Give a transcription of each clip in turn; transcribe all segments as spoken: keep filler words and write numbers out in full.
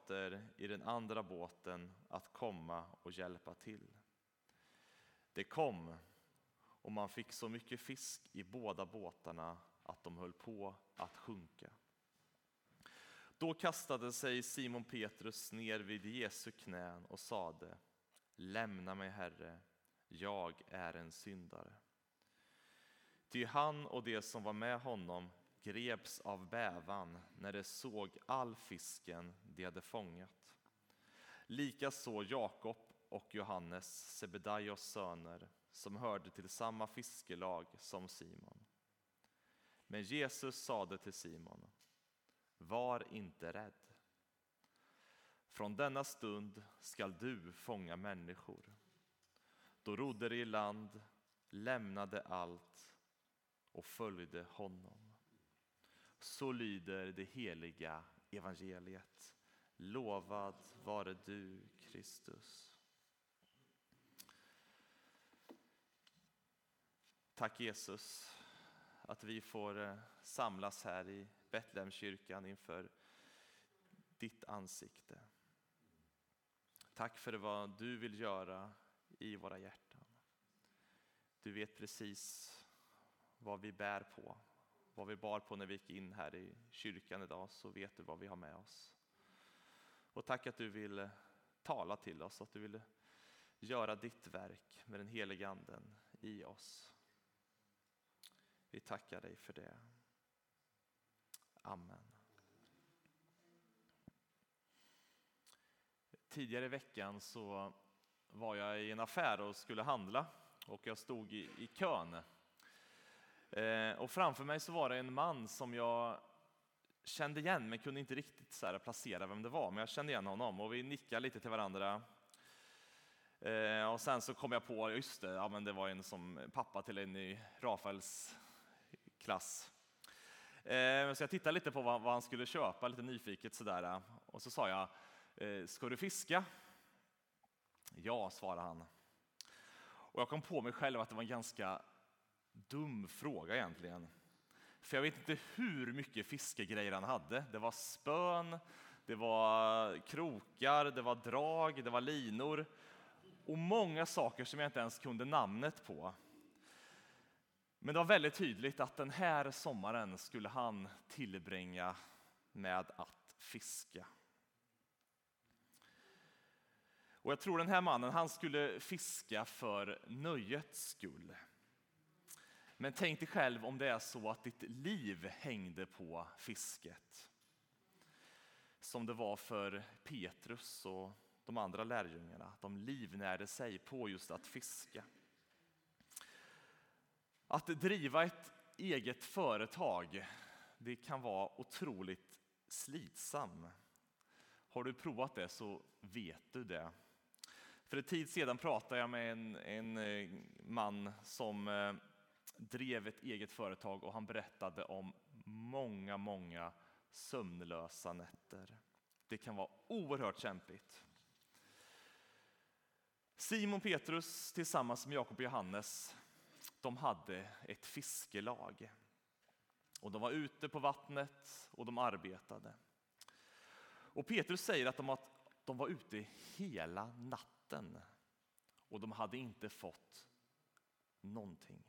kamrater i den andra båten att komma och hjälpa till. Det kom, och man fick så mycket fisk i båda båtarna att de höll på att sjunka. Då kastade sig Simon Petrus ner vid Jesu knän och sade: lämna mig, Herre, jag är en syndare. Ty han och det som var med honom greps av bävan när de såg all fisken de hade fångat. Likaså Jakob och Johannes, Sebedaios söner, som hörde till samma fiskelag som Simon. Men Jesus sade till Simon: var inte rädd. Från denna stund skall du fånga människor. Då rodde de i land, lämnade allt och följde honom. Så lyder det heliga evangeliet. Lovad vare du, Kristus. Tack Jesus att vi får samlas här i Betlehemskyrkan inför ditt ansikte. Tack för vad du vill göra i våra hjärtan. Du vet precis vad vi bär på. Vad vi bar på när vi gick in här i kyrkan idag, så vet du vad vi har med oss. Och tack att du vill tala till oss, att du vill göra ditt verk med den heliga anden i oss. Vi tackar dig för det. Amen. Tidigare i veckan så var jag i en affär och skulle handla, och jag stod i, i kön. Eh, och framför mig så var det en man som jag kände igen, men kunde inte riktigt så här placera vem det var. Men jag kände igen honom och vi nickade lite till varandra. Eh, och sen så kom jag på, just det, ja, men det var en som pappa till en i Rafaels klass. Eh, så jag tittade lite på vad, vad han skulle köpa, lite nyfiket sådär. Och så sa jag: eh, ska du fiska? Ja, svarade han. Och jag kom på mig själv att det var en ganska dum fråga egentligen. För jag vet inte hur mycket fiskegrejer han hade. Det var spön, det var krokar, det var drag, det var linor. Och många saker som jag inte ens kunde namnet på. Men det var väldigt tydligt att den här sommaren skulle han tillbringa med att fiska. Och jag tror den här mannen, han skulle fiska för nöjets skull. Men tänk dig själv om det är så att ditt liv hängde på fisket. Som det var för Petrus och de andra lärjungarna. De livnärde sig på just att fiska. Att driva ett eget företag, det kan vara otroligt slitsam. Har du provat det så vet du det. För en tid sedan pratade jag med en, en man som drev ett eget företag, och han berättade om många, många sömnlösa nätter. Det kan vara oerhört kämpigt. Simon Petrus tillsammans med Jakob och Johannes, de hade ett fiskelag. Och de var ute på vattnet och de arbetade. Och Petrus säger att de, att de var ute hela natten. Och de hade inte fått någonting.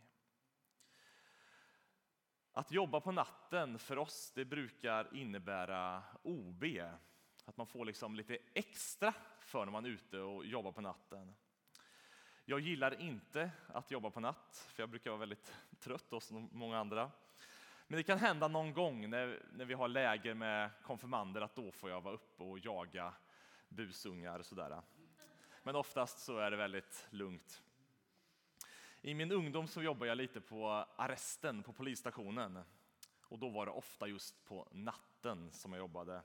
Att jobba på natten för oss, det brukar innebära O B. Att man får liksom lite extra för när man är ute och jobbar på natten. Jag gillar inte att jobba på natt, för jag brukar vara väldigt trött hos många andra. Men det kan hända någon gång när, när vi har läger med konfirmander, att då får jag vara uppe och jaga busungar och sådär. Men oftast så är det väldigt lugnt. I min ungdom så jobbade jag lite på arresten på polisstationen. Och då var det ofta just på natten som jag jobbade.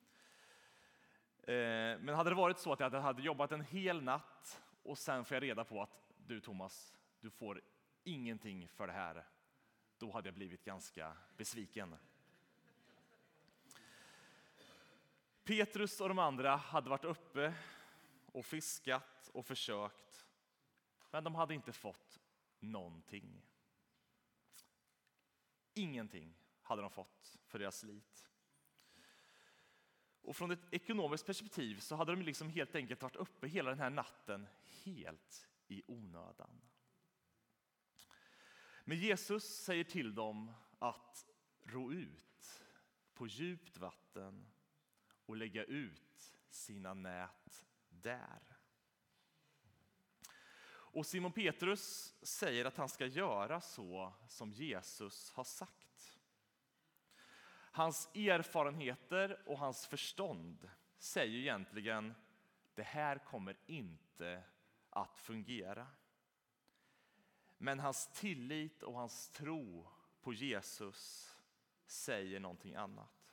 Men hade det varit så att jag hade jobbat en hel natt och sen får jag reda på att du Thomas, du får ingenting för det här. Då hade jag blivit ganska besviken. Petrus och de andra hade varit uppe och fiskat och försökt. Men de hade inte fått någonting. Ingenting hade de fått för deras slit. Och från ett ekonomiskt perspektiv så hade de liksom helt enkelt varit uppe hela den här natten helt i onödan. Men Jesus säger till dem att ro ut på djupt vatten och lägga ut sina nät där. Och Simon Petrus säger att han ska göra så som Jesus har sagt. Hans erfarenheter och hans förstånd säger egentligen: det här kommer inte att fungera. Men hans tillit och hans tro på Jesus säger någonting annat.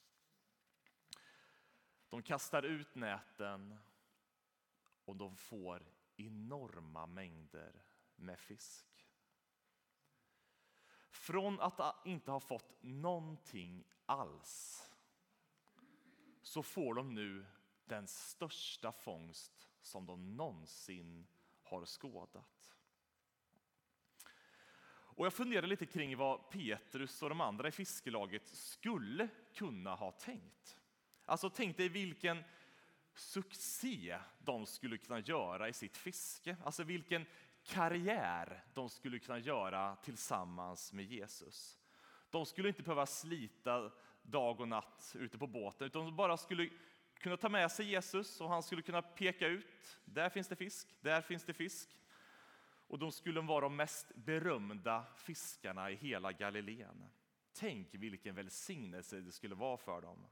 De kastar ut näten och de får enorma mängder med fisk. Från att inte ha fått någonting alls så får de nu den största fångst som de någonsin har skådat. Och jag funderar lite kring vad Petrus och de andra i fiskelaget skulle kunna ha tänkt. Alltså tänk dig vilken succé de skulle kunna göra i sitt fiske. Alltså vilken karriär de skulle kunna göra tillsammans med Jesus. De skulle inte behöva slita dag och natt ute på båten, utan de bara skulle kunna ta med sig Jesus och han skulle kunna peka ut: där finns det fisk, där finns det fisk. Och de skulle vara de mest berömda fiskarna i hela Galileen. Tänk vilken välsignelse det skulle vara för dem.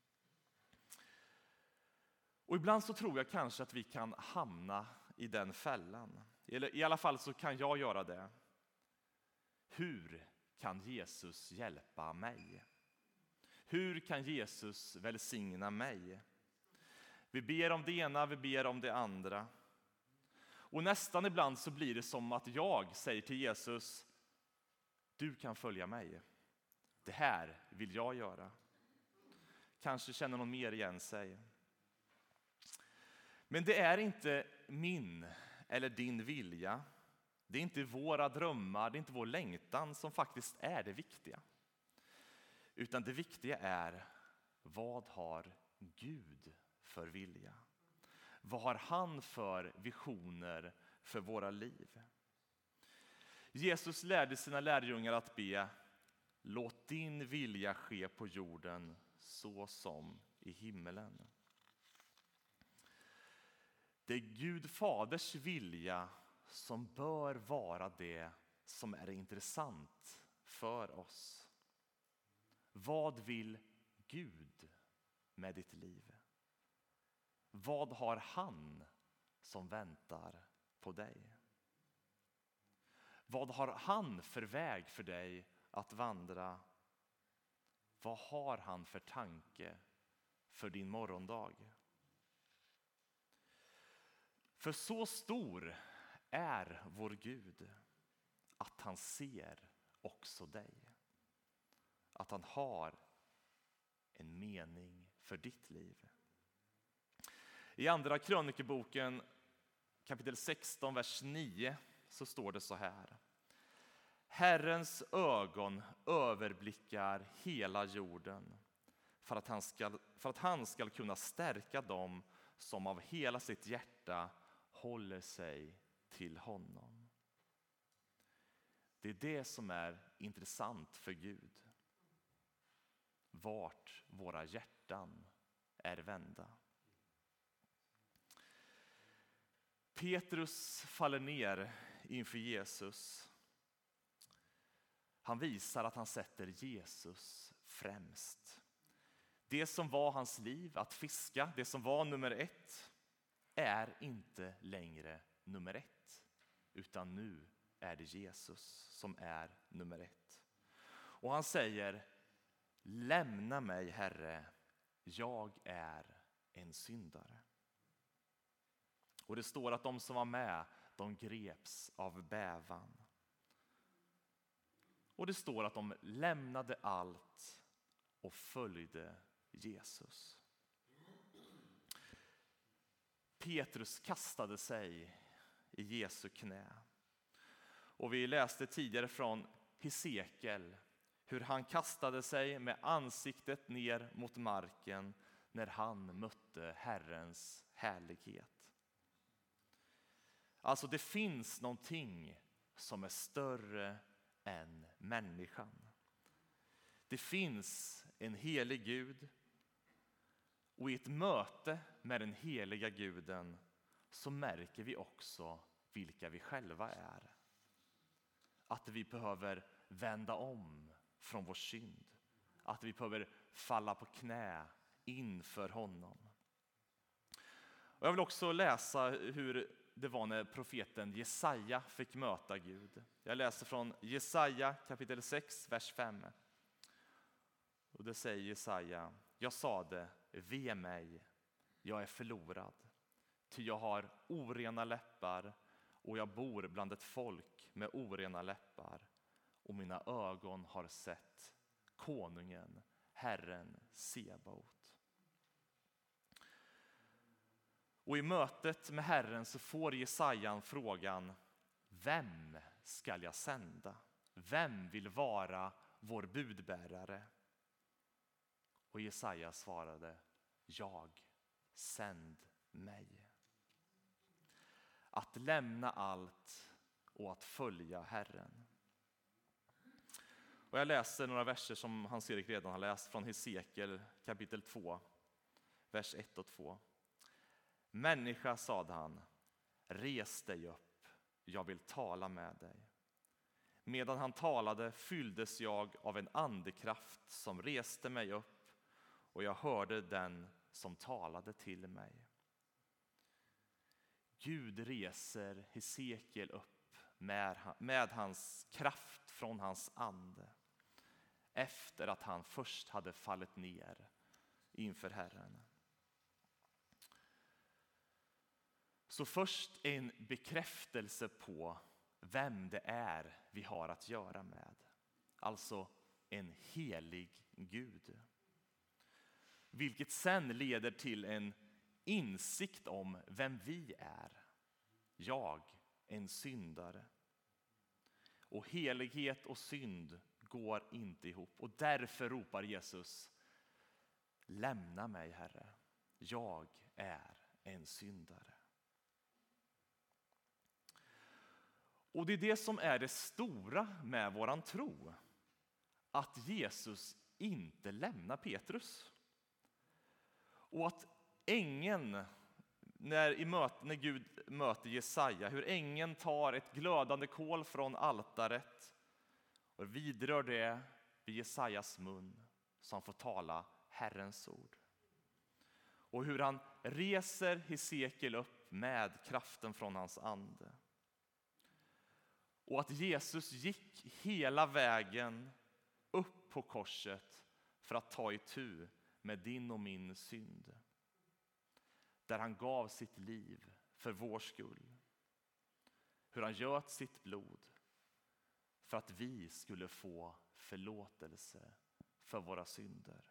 Och ibland så tror jag kanske att vi kan hamna i den fällan. Eller i alla fall så kan jag göra det. Hur kan Jesus hjälpa mig? Hur kan Jesus välsigna mig? Vi ber om det ena, vi ber om det andra. Och nästan ibland så blir det som att jag säger till Jesus: du kan följa mig. Det här vill jag göra. Kanske känner någon mer igen sig. Men det är inte min eller din vilja. Det är inte våra drömmar, det är inte vår längtan som faktiskt är det viktiga. Utan det viktiga är: vad har Gud för vilja? Vad har han för visioner för våra liv? Jesus lärde sina lärjungar att be: låt din vilja ske på jorden så som i himmelen. Det är Gud Faders vilja som bör vara det som är intressant för oss. Vad vill Gud med ditt liv? Vad har han som väntar på dig? Vad har han för väg för dig att vandra? Vad har han för tanke för din morgondag? För så stor är vår Gud att han ser också dig. Att han har en mening för ditt liv. I andra krönikeboken kapitel sexton, vers nio så står det så här: Herrens ögon överblickar hela jorden för att han ska, för att han ska kunna stärka dem som av hela sitt hjärta håller sig till honom. Det är det som är intressant för Gud. Vart våra hjärtan är vända. Petrus faller ner inför Jesus. Han visar att han sätter Jesus främst. Det som var hans liv, att fiska, det som var nummer ett, är inte längre nummer ett. Utan nu är det Jesus som är nummer ett. Och han säger: lämna mig, Herre, jag är en syndare. Och det står att de som var med, de greps av bävan. Och det står att de lämnade allt och följde Jesus. Petrus kastade sig i Jesu knä. Och vi läste tidigare från Hesekiel hur han kastade sig med ansiktet ner mot marken när han mötte Herrens härlighet. Alltså det finns någonting som är större än människan. Det finns en helig Gud, och i ett möte med den heliga Guden så märker vi också vilka vi själva är. Att vi behöver vända om från vår synd. Att vi behöver falla på knä inför honom. Och jag vill också läsa hur det var när profeten Jesaja fick möta Gud. Jag läser från Jesaja kapitel sex, vers fem. Och det säger Jesaja: jag sade, ve mig, jag är förlorad. Ty jag har orena läppar och jag bor bland ett folk med orena läppar. Och mina ögon har sett konungen, Herren Sebaot. Och i mötet med Herren så får Jesaja frågan: vem ska jag sända? Vem vill vara vår budbärare? Och Jesaja svarade: jag, sänd mig. Att lämna allt och att följa Herren. Och jag läser några verser som Hans-Erik redan har läst från Hesekiel kapitel två, vers ett och två. Människa, sade han, res dig upp, jag vill tala med dig. Medan han talade fylldes jag av en andekraft som reste mig upp, och jag hörde den som talade till mig. Gud reser Hesekiel upp med, med hans kraft från hans ande, efter att han först hade fallit ner inför Herren. Så först en bekräftelse på vem det är vi har att göra med. Alltså en helig Gud. Vilket sen leder till en insikt om vem vi är. Jag, en syndare. Och helighet och synd går inte ihop. Och därför ropar Jesus: lämna mig, Herre. Jag är en syndare. Och det är det som är det stora med våran tro. Att Jesus inte lämnar Petrus. Och att ängeln, när, i möte, när Gud möter Jesaja, hur ängeln tar ett glödande kol från altaret och vidrör det vid Jesajas mun, så han får tala Herrens ord. Och hur han reser Hesekiel upp med kraften från hans ande. Och att Jesus gick hela vägen upp på korset för att ta itu med din och min synd. Där han gav sitt liv för vår skull. Hur han göt sitt blod för att vi skulle få förlåtelse för våra synder.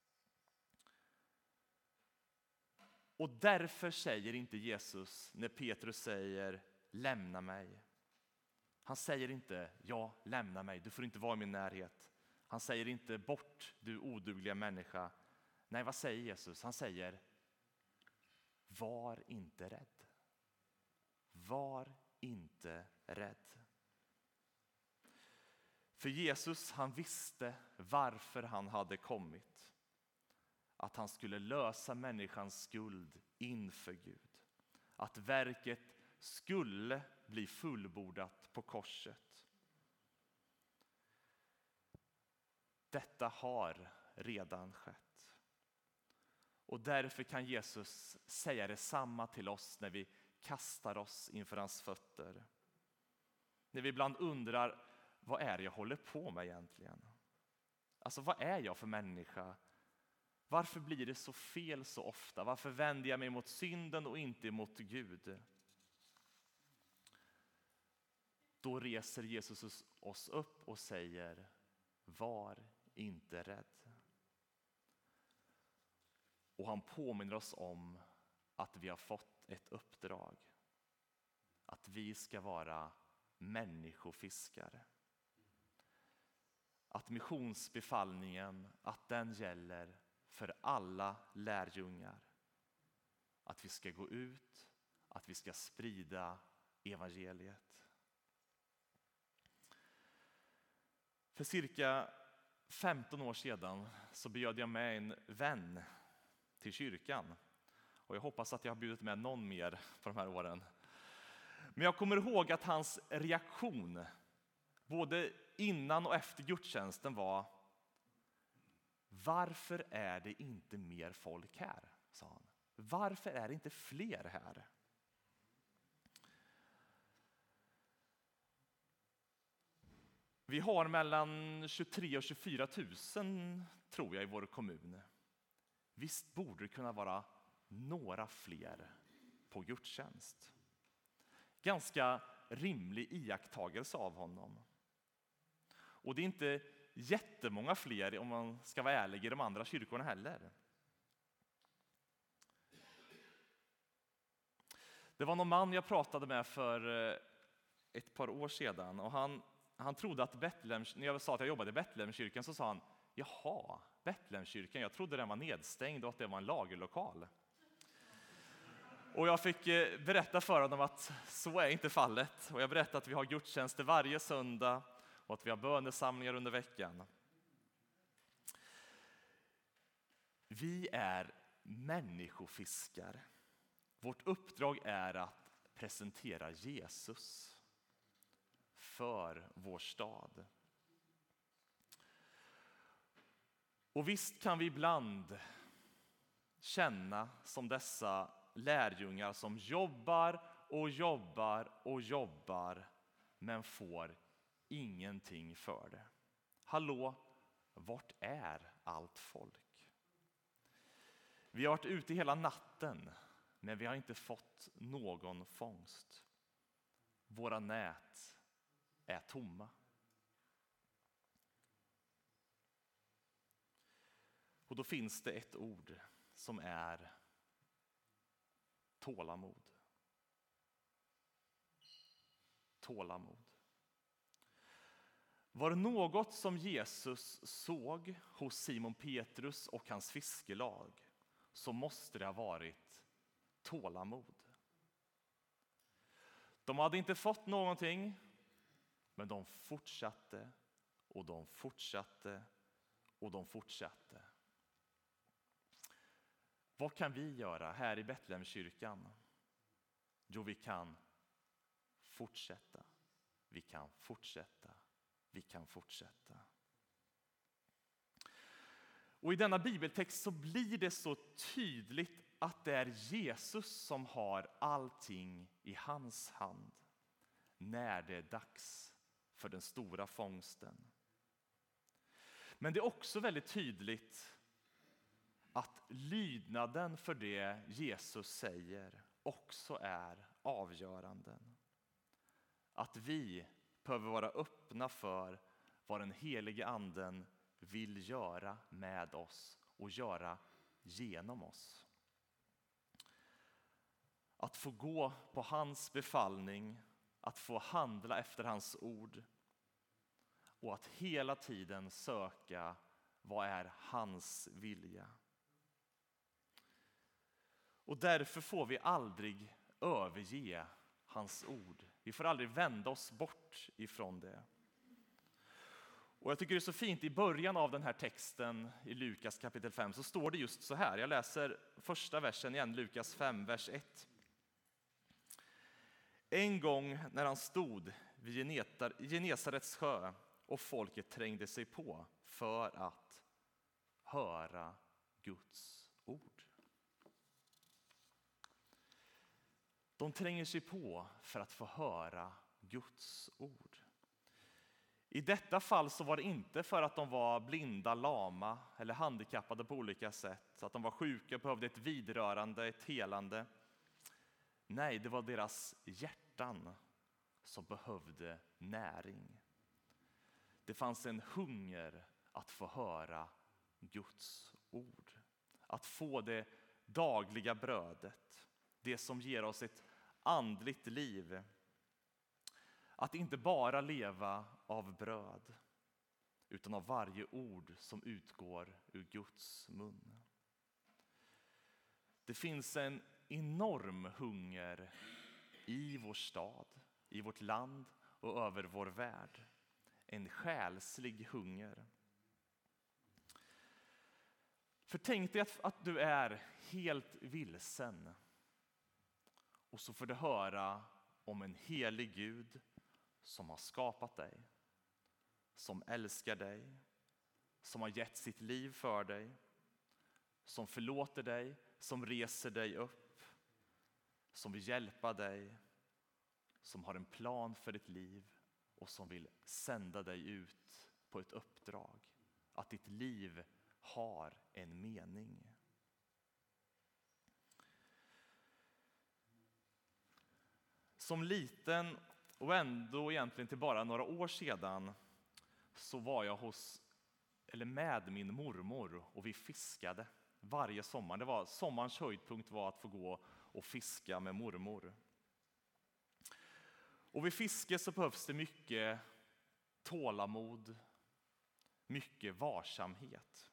Och därför säger inte Jesus, när Petrus säger lämna mig. Han säger inte, ja, lämna mig, du får inte vara i min närhet. Han säger inte, bort du odugliga människa. Nej, vad säger Jesus? Han säger, var inte rädd. Var inte rädd. För Jesus, han visste varför han hade kommit. Att han skulle lösa människans skuld inför Gud. Att verket skulle bli fullbordat på korset. Detta har redan skett. Och därför kan Jesus säga detsamma till oss när vi kastar oss inför hans fötter. När vi ibland undrar, vad är det jag håller på med egentligen? Alltså, vad är jag för människa? Varför blir det så fel så ofta? Varför vänder jag mig mot synden och inte mot Gud? Då reser Jesus oss upp och säger, var inte rädd. Och han påminner oss om att vi har fått ett uppdrag. Att vi ska vara människofiskare. Att missionsbefallningen, att den gäller för alla lärjungar att vi ska gå ut, att vi ska sprida evangeliet. För cirka femton år sedan så bjöd jag med en vän till kyrkan. Och jag hoppas att jag har bjudit med någon mer på de här åren. Men jag kommer ihåg att hans reaktion både innan och efter gudstjänsten var: varför är det inte mer folk här? Sa han. Varför är det inte fler här? Vi har mellan tjugotre och tjugofyra tusen tror jag i vår kommun. Visst borde det kunna vara några fler på gudstjänst. Ganska rimlig iakttagelse av honom. Och det är inte jättemånga fler, om man ska vara ärlig, i de andra kyrkorna heller. Det var någon man jag pratade med för ett par år sedan, och han, han trodde att Betlehem, när jag sa att jag jobbade i Betlehemskyrkan, så sa han: jaha, Betlehemskyrkan, jag trodde den var nedstängd och att det var en lagerlokal. Och jag fick berätta för honom att så är inte fallet. Och jag berättade att vi har gudstjänster varje söndag och att vi har bönesamlingar under veckan. Vi är människofiskare. Vårt uppdrag är att presentera Jesus för vår stad. Och visst kan vi ibland känna som dessa lärjungar som jobbar och jobbar och jobbar men får ingenting för det. Hallå, vart är allt folk? Vi har varit ute hela natten, men vi har inte fått någon fångst. Våra nät är tomma. Och då finns det ett ord som är tålamod. Tålamod. Var det något som Jesus såg hos Simon Petrus och hans fiskelag, så måste det ha varit tålamod. De hade inte fått någonting, men de fortsatte och de fortsatte och de fortsatte. Vad kan vi göra här i Betlehemskyrkan? Jo, vi kan fortsätta. Vi kan fortsätta. Vi kan fortsätta. Och i denna bibeltext så blir det så tydligt att det är Jesus som har allting i hans hand när det är dags för den stora fångsten. Men det är också väldigt tydligt att lydnaden för det Jesus säger också är avgörande. Att vi behöver vara öppna för vad den helige anden vill göra med oss och göra genom oss. Att få gå på hans befallning, att få handla efter hans ord och att hela tiden söka vad är hans vilja. Och därför får vi aldrig överge hans ord. Vi får aldrig vända oss bort ifrån det. Och jag tycker det är så fint, i början av den här texten i Lukas kapitel fem så står det just så här. Jag läser första versen igen, Lukas fem, vers ett. En gång när han stod vid Genesarets sjö och folket trängde sig på för att höra Guds ord. De tränger sig på för att få höra Guds ord. I detta fall så var det inte för att de var blinda, lama eller handikappade på olika sätt. Att de var sjuka och behövde ett vidrörande, ett helande. Nej, det var deras hjärtan som behövde näring. Det fanns en hunger att få höra Guds ord. Att få det dagliga brödet. Det som ger oss ett andligt liv. Att inte bara leva av bröd, utan av varje ord som utgår ur Guds mun. Det finns en enorm hunger i vår stad, i vårt land och över vår värld. En själslig hunger. För tänk dig att, att du är helt vilsen och så får du höra om en helig Gud som har skapat dig, som älskar dig, som har gett sitt liv för dig, som förlåter dig, som reser dig upp, som vill hjälpa dig, som har en plan för ditt liv och som vill sända dig ut på ett uppdrag. Att ditt liv har en mening. Som liten och ändå egentligen till bara några år sedan så var jag hos, eller med min mormor och vi fiskade varje sommar. Det var, sommarens höjdpunkt var att få gå och fiska med mormor. Och vid fiske så behövs det mycket tålamod, mycket varsamhet.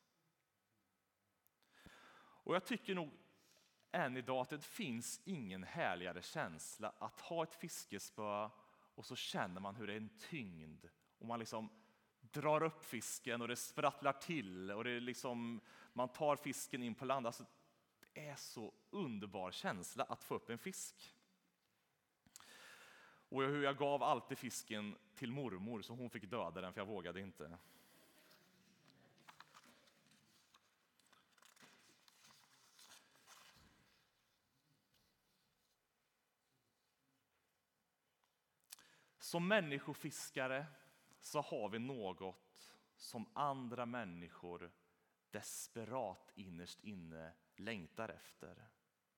Och jag tycker nog än idag att det finns ingen härligare känsla att ha ett fiskespö och så känner man hur det är en tyngd och man liksom drar upp fisken och det sprattlar till och det är liksom, man tar fisken in på land. Alltså, det är så underbar känsla att få upp en fisk. Och hur jag gav alltid fisken till mormor så hon fick döda den för jag vågade inte. Som människofiskare så har vi något som andra människor desperat innerst inne längtar efter.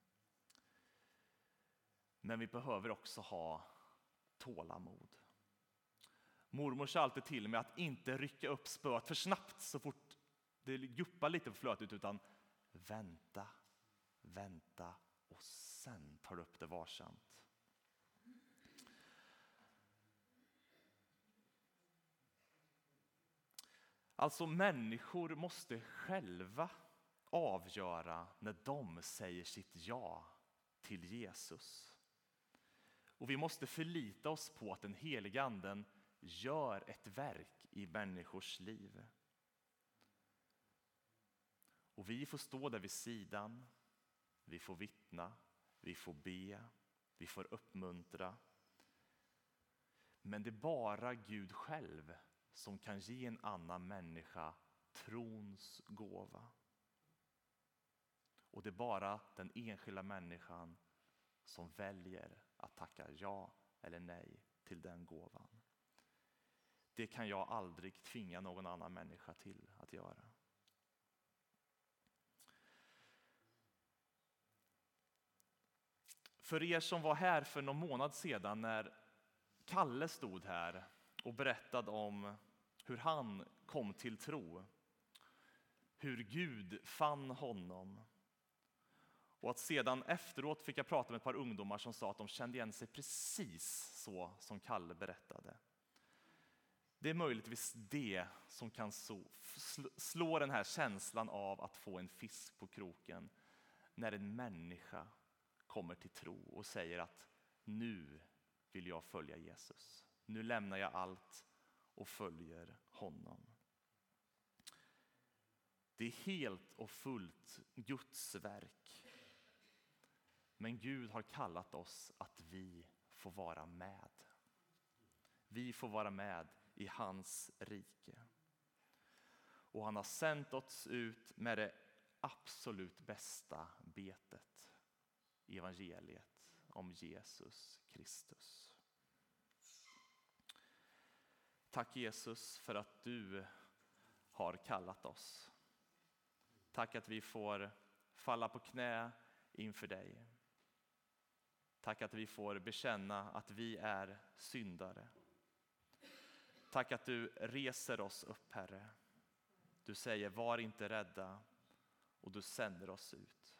Men vi behöver också ha tålamod. Mormor sa alltid till mig att inte rycka upp spöet för snabbt så fort det guppar lite på flötet, utan vänta, vänta och sen tar du upp det varsamt. Alltså människor måste själva avgöra när de säger sitt ja till Jesus. Och vi måste förlita oss på att den heliga anden gör ett verk i människors liv. Och vi får stå där vid sidan, vi får vittna, vi får be, vi får uppmuntra. Men det är bara Gud själv som kan ge en annan människa trons gåva. Och det är bara den enskilda människan som väljer att tacka ja eller nej till den gåvan. Det kan jag aldrig tvinga någon annan människa till att göra. För er som var här för någon månad sedan när Kalle stod här och berättade om hur han kom till tro, hur Gud fann honom. Och att sedan efteråt fick jag prata med ett par ungdomar som sa att de kände igen sig precis så som Kalle berättade. Det är möjligtvis det som kan slå den här känslan av att få en fisk på kroken när en människa kommer till tro och säger att nu vill jag följa Jesus. Nu lämnar jag allt och följer honom. Det är helt och fullt Guds verk. Men Gud har kallat oss att vi får vara med. Vi får vara med i hans rike. Och han har sänt oss ut med det absolut bästa betet. Evangeliet om Jesus Kristus. Tack Jesus för att du har kallat oss. Tack att vi får falla på knä inför dig. Tack att vi får bekänna att vi är syndare. Tack att du reser oss upp, Herre. Du säger var inte rädda och du sänder oss ut.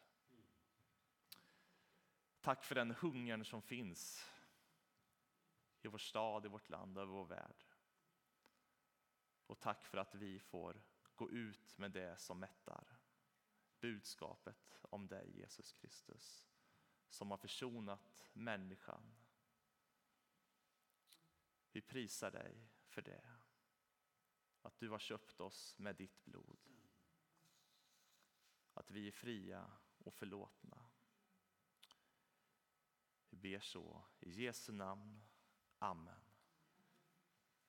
Tack för den hungern som finns i vår stad, i vårt land, över vår värld. Och tack för att vi får gå ut med det som mättar. Budskapet om dig, Jesus Kristus, som har försonat människan. Vi prisar dig för det. Att du har köpt oss med ditt blod. Att vi är fria och förlåtna. Vi ber så i Jesu namn. Amen.